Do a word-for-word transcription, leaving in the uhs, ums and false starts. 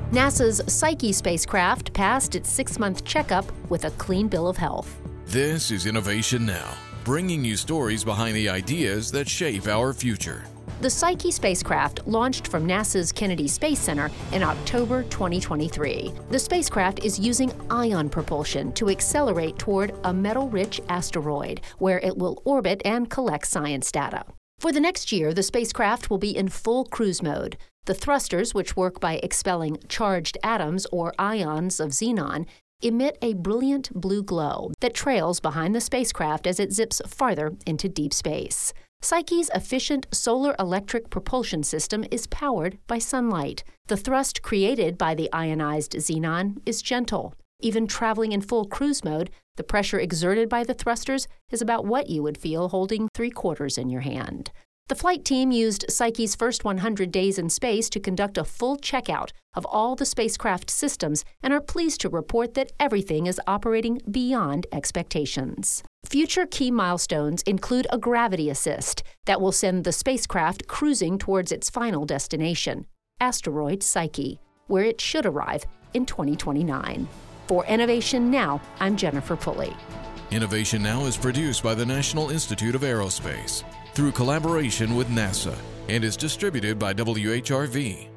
NASA's Psyche spacecraft passed its six-month checkup with a clean bill of health. This is Innovation Now, bringing you stories behind the ideas that shape our future. The Psyche spacecraft launched from NASA's Kennedy Space Center in October twenty twenty-three. The spacecraft is using ion propulsion to accelerate toward a metal-rich asteroid, where it will orbit and collect science data. For the next year, the spacecraft will be in full cruise mode. The thrusters, which work by expelling charged atoms or ions of xenon, emit a brilliant blue glow that trails behind the spacecraft as it zips farther into deep space. Psyche's efficient solar electric propulsion system is powered by sunlight. The thrust created by the ionized xenon is gentle. Even traveling in full cruise mode, the pressure exerted by the thrusters is about what you would feel holding three quarters in your hand. The flight team used Psyche's first one hundred days in space to conduct a full checkout of all the spacecraft systems and are pleased to report that everything is operating beyond expectations. Future key milestones include a gravity assist that will send the spacecraft cruising towards its final destination, asteroid Psyche, where it should arrive in twenty twenty-nine. For Innovation Now, I'm Jennifer Pulley. Innovation Now is produced by the National Institute of Aerospace through collaboration with NASA and is distributed by W H R V.